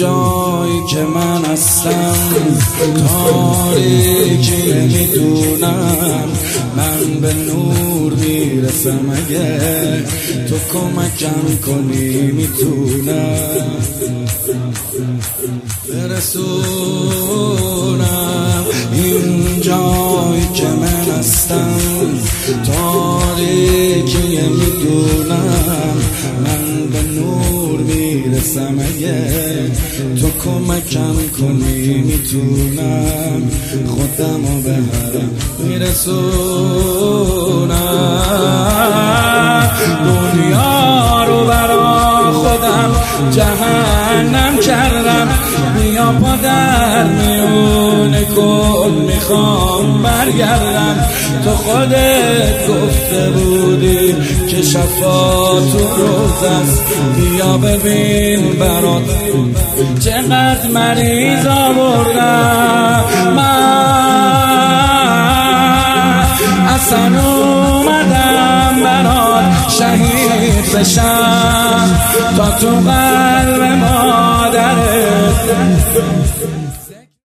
جایی که من هستم تاریکی میدونم، من به نور میرسم اگه تو کمکم کنی میتونم برسونم. این جایی که من هستم تاریکی میدونم، من به نور میرسم اگه تو کمکم کنی میتونم خودمو به حرم میرسونم. دنیا رو برا خودم جهنم کردم، بیا پا در میون گل میخوام برگردم. تو خودت گفته بودی که شفا تو روز است، بیا ببین برات چقدر مریض آوردم. من اصلا اومدم برات شهید بشم تا تو قلب مادرت